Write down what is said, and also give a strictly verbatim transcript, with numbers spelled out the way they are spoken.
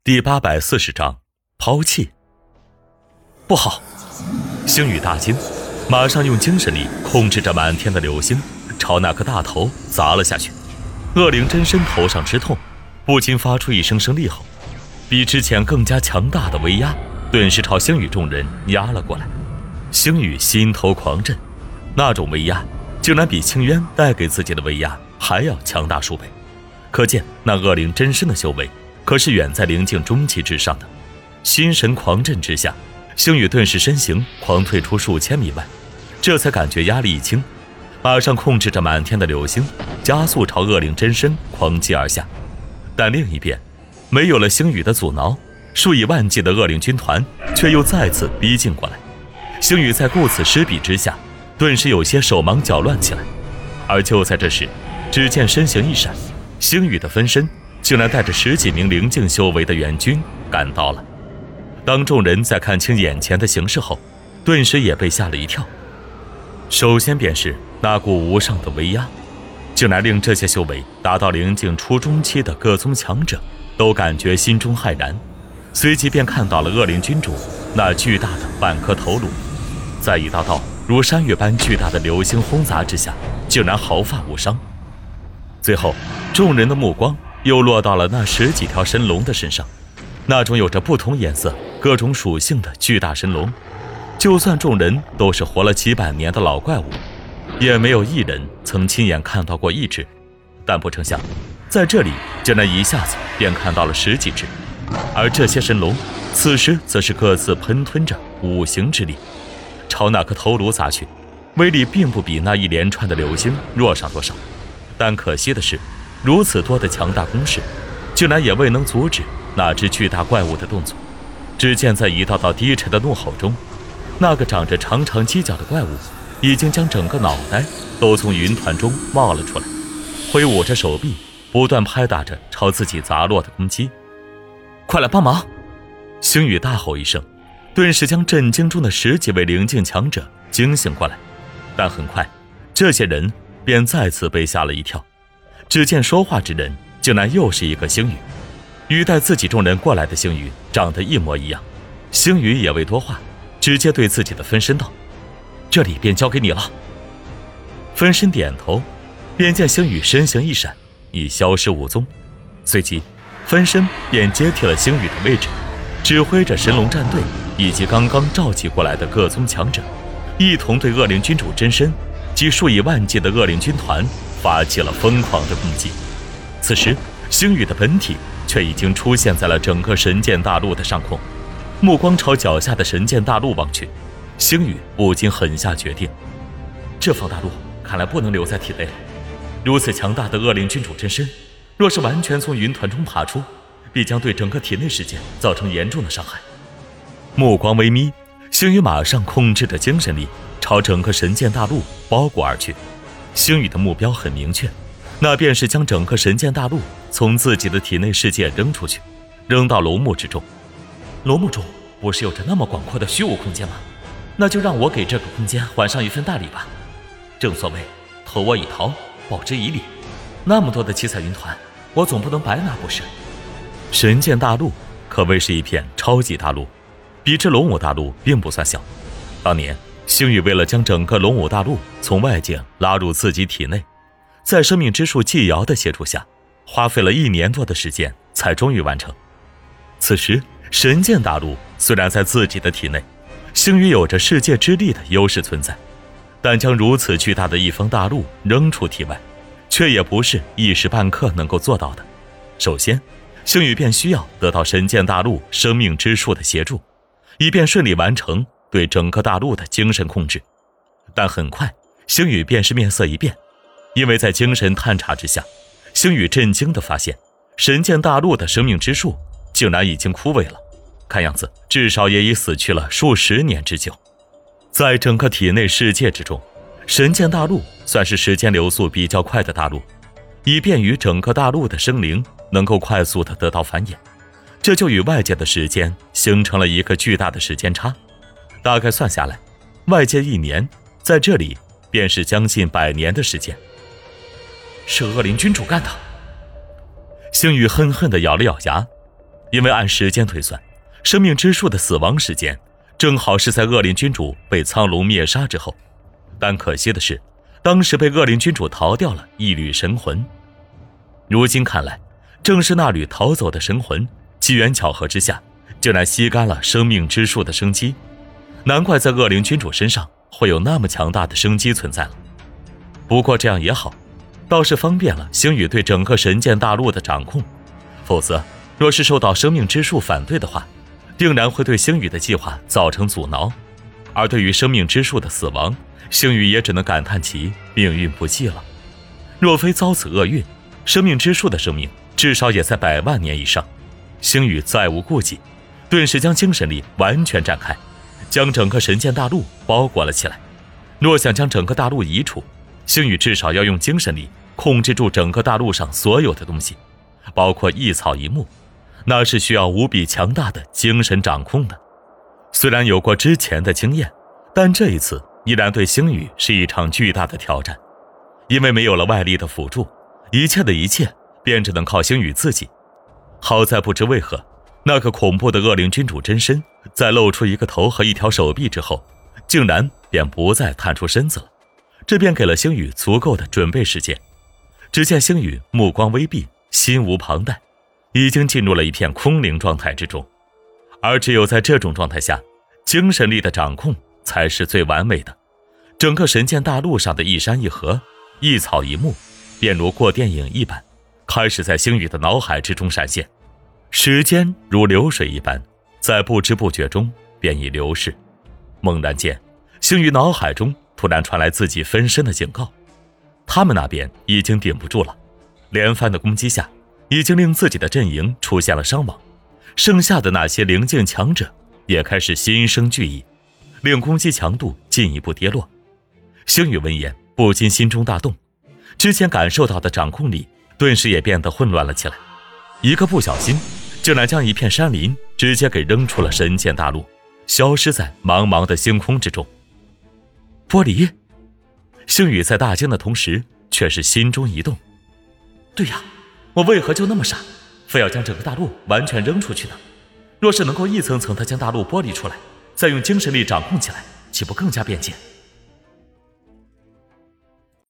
第八百四十章抛弃。不好！星宇大惊，马上用精神力控制着满天的流星，朝那颗大头砸了下去。恶灵真身头上之痛，不禁发出一声声厉吼，比之前更加强大的威压顿时朝星宇众人压了过来。星宇心头狂震，那种威压竟然比青渊带给自己的威压还要强大数倍，可见那恶灵真身的修为可是远在灵境中期之上的。心神狂震之下，星宇顿时身形狂退出数千米外，这才感觉压力一轻，马上控制着满天的流星，加速朝恶灵真身狂击而下。但另一边，没有了星宇的阻挠，数以万计的恶灵军团却又再次逼近过来。星宇在顾此失彼之下，顿时有些手忙脚乱起来。而就在这时，只见身形一闪，星宇的分身竟然带着十几名灵境修为的援军赶到了。当众人在看清眼前的形势后，顿时也被吓了一跳。首先便是那股无上的威压，竟然令这些修为达到灵境初中期的各宗强者都感觉心中骇然。随即便看到了恶灵君主那巨大的半颗头颅，在一道道如山岳般巨大的流星轰砸之下，竟然毫发无伤。最后众人的目光又落到了那十几条神龙的身上，那种有着不同颜色、各种属性的巨大神龙，就算众人都是活了几百年的老怪物，也没有一人曾亲眼看到过一只。但不成想，在这里竟然一下子便看到了十几只，而这些神龙此时则是各自喷吞着五行之力，朝那颗头颅砸去，威力并不比那一连串的流星弱上多少。但可惜的是，如此多的强大攻势，竟然也未能阻止那只巨大怪物的动作。只见在一道道低沉的怒吼中，那个长着长长犄角的怪物已经将整个脑袋都从云团中冒了出来，挥舞着手臂，不断拍打着朝自己砸落的攻击。快来帮忙！星宇大吼一声，顿时将震惊中的十几位灵境强者惊醒过来。但很快，这些人便再次被吓了一跳。只见说话之人竟然又是一个星宇，与带自己众人过来的星宇长得一模一样。星宇也未多话，直接对自己的分身道：这里便交给你了。分身点头，便见星宇身形一闪，已消失无踪。随即分身便接替了星宇的位置，指挥着神龙战队以及刚刚召集过来的各宗强者，一同对恶灵君主真身及数以万计的恶灵军团发起了疯狂的攻击。此时星宇的本体却已经出现在了整个神剑大陆的上空，目光朝脚下的神剑大陆望去，星宇不禁狠下决定，这方大陆看来不能留在体内了。如此强大的恶灵君主真身，若是完全从云团中爬出，必将对整个体内世界造成严重的伤害。目光微眯，星宇马上控制着精神力朝整个神剑大陆包裹而去。星宇的目标很明确，那便是将整个神剑大陆从自己的体内世界扔出去，扔到龙墓之中。龙墓中不是有着那么广阔的虚无空间吗？那就让我给这个空间还上一份大礼吧。正所谓投我以桃，报之以李，那么多的七彩云团，我总不能白拿不是。神剑大陆可谓是一片超级大陆，比之龙武大陆并不算小。当年星宇为了将整个龙武大陆从外界拉入自己体内，在生命之树纪瑶的协助下，花费了一年多的时间才终于完成。此时神剑大陆虽然在自己的体内，星宇有着世界之力的优势存在，但将如此巨大的一方大陆扔出体外，却也不是一时半刻能够做到的。首先星宇便需要得到神剑大陆生命之树的协助，以便顺利完成对整个大陆的精神控制。但很快星宇便是面色一变，因为在精神探查之下，星宇震惊地发现神剑大陆的生命之树竟然已经枯萎了，看样子至少也已死去了数十年之久。在整个体内世界之中，神剑大陆算是时间流速比较快的大陆，以便于整个大陆的生灵能够快速地得到繁衍，这就与外界的时间形成了一个巨大的时间差。大概算下来，外界一年，在这里便是将近百年的时间。是恶灵君主干的。星宇恨恨地咬了咬牙， 因为按时间推算，生命之树的死亡时间正好是在恶灵君主被苍龙灭杀之后。但可惜的是，当时被恶灵君主逃掉了一缕神魂。如今看来，正是那缕逃走的神魂，机缘巧合之下，竟然吸干了生命之树的生机。难怪在恶灵君主身上会有那么强大的生机存在了。不过这样也好，倒是方便了星宇对整个神剑大陆的掌控。否则，若是受到生命之树反对的话，定然会对星宇的计划造成阻挠。而对于生命之树的死亡，星宇也只能感叹其命运不济了。若非遭此厄运，生命之树的生命至少也在百万年以上。星宇再无顾忌，顿时将精神力完全展开，将整个神剑大陆包裹了起来。若想将整个大陆移除，星宇至少要用精神力控制住整个大陆上所有的东西，包括一草一木，那是需要无比强大的精神掌控的。虽然有过之前的经验，但这一次依然对星宇是一场巨大的挑战。因为没有了外力的辅助，一切的一切便只能靠星宇自己。好在不知为何，那个恐怖的恶灵君主真身在露出一个头和一条手臂之后，竟然便不再探出身子了，这便给了星宇足够的准备时间。只见星宇目光微闭，心无旁贷，已经进入了一片空灵状态之中。而只有在这种状态下，精神力的掌控才是最完美的。整个神剑大陆上的一山一河，一草一木，便如过电影一般，开始在星宇的脑海之中闪现。时间如流水一般，在不知不觉中便已流逝。猛然间，星宇脑海中突然传来自己分身的警告，他们那边已经顶不住了，连番的攻击下，已经令自己的阵营出现了伤亡。剩下的那些灵境强者也开始心生惧意，令攻击强度进一步跌落。星宇闻言不禁心中大动，之前感受到的掌控力顿时也变得混乱了起来，一个不小心竟然将一片山林直接给扔出了神剑大陆，消失在茫茫的星空之中。玻璃？星宇在大惊的同时却是心中一动，对呀，我为何就那么傻，非要将整个大陆完全扔出去呢？若是能够一层层地将大陆剥离出来，再用精神力掌控起来，岂不更加便捷？